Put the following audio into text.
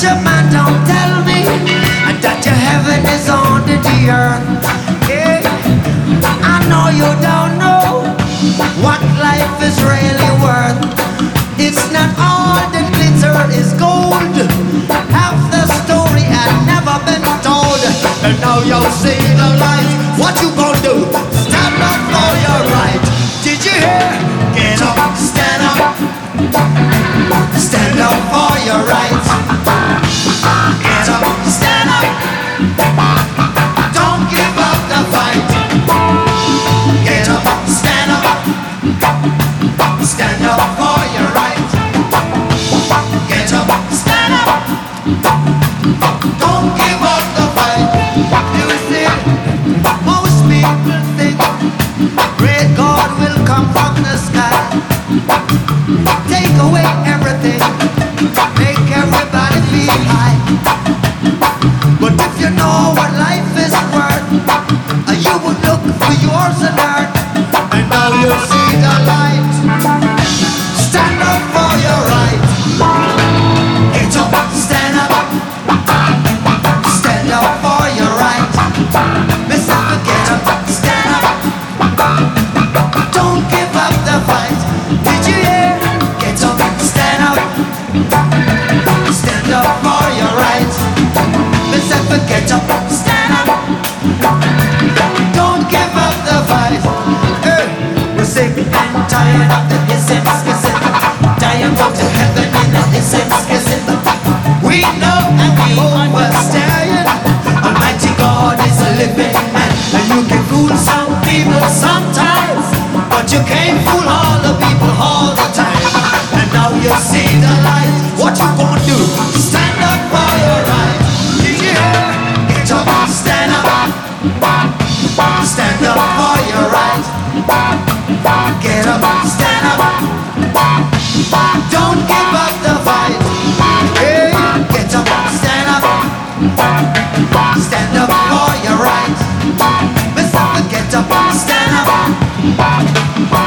preacher man, don't tell me that your heaven is under the earth. Yeah, I know you don't know what life is really worth. It's not all that glitter is gold. Half the story had never been told. And now you see the light. What you gonna do? Stand up for your right. Did you hear? Get up, stand up. Stand up for your rights. Get up, stand up. Don't give up the fight. Get up, stand up. Stand up for your rights. Get up, stand up. Don't give up the fight. You see, most people think great God will come from the sky, take away everything, make everybody feel high. But if you know what life is worth, you would look for yours on earth. And now you see the light. Stand up for your right. Get up, stand up. Stand up for your right. Mister, get up, stand up. Don't give up the fight. Did you hear? Get up, stand up. Stand up for your right. Mister, get up, stand up. Don't give up the fight. Hey, we're sick and tired of the ism, schism. Dying go to heaven in the ism, schism. We know and we understand. Almighty God is a living man, and you can fool some people sometimes, but you can't fool all the people all the time. And now you see the light. What you gonna do? Stand up for your right. Did you hear? Get up, stand up. Stand up for your right. Get up, stand up. Don't give up the fight. Hey, get up, stand up. Stand up for your right. Mister, get up, stand up.